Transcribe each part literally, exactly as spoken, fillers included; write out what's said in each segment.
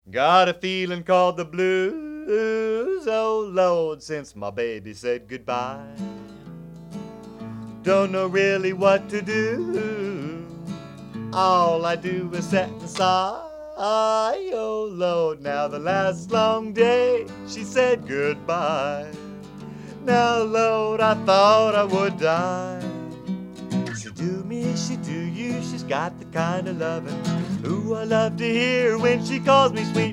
Got a feeling called the blues, oh Lord, since my baby said goodbye. Don't know really what to do. All I do is sit and sigh. Oh Lord, now the last long day she said goodbye. Now Lord, I thought I would die. She do me, she do you, she's got the kind of lovin'. Ooh, I love to hear when she calls me sweet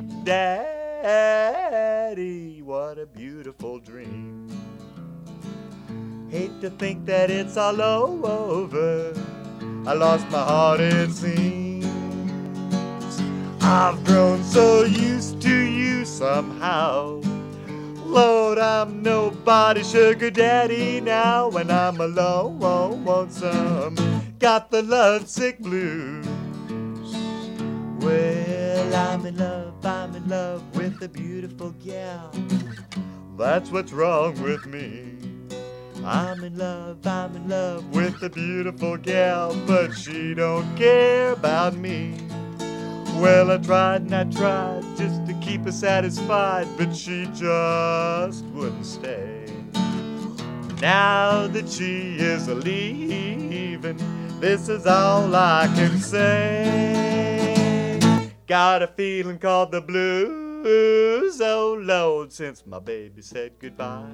daddy. What a beautiful dream. Hate to think that it's all over. I lost my heart, it seems. I've grown so used to you somehow. Lord, I'm nobody's sugar daddy now. When I'm alone, won't want some. Got the lovesick blues. Well, I'm in love, I'm in love with a beautiful gal. That's what's wrong with me. I'm in love, I'm in love with a beautiful gal, but she don't care about me. Well, I tried and I tried just to keep her satisfied, but she just wouldn't stay. Now that she is a-leaving, this is all I can say. Got a feeling called the blues, oh Lord, since my baby said goodbye.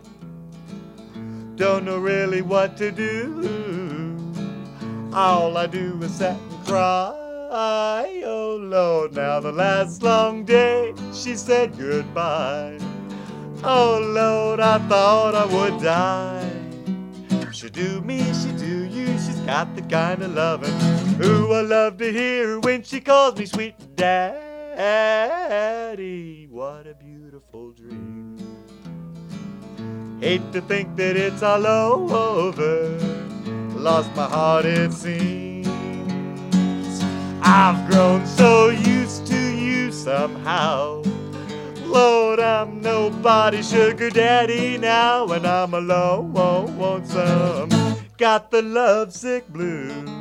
Don't know really what to do. All I do is sit and cry. Oh Lord, now the last long day she said goodbye. Oh Lord, I thought I would die. She do me, she do you, she's got the kind of lovin'. Ooh, I love to hear her when she calls me sweet daddy. What a beautiful dream. Hate to think that it's all over. Lost my heart, it seems. I've grown so used to you somehow. Lord, I'm nobody's sugar daddy now. When I'm alone, won't want some. Got the lovesick blues.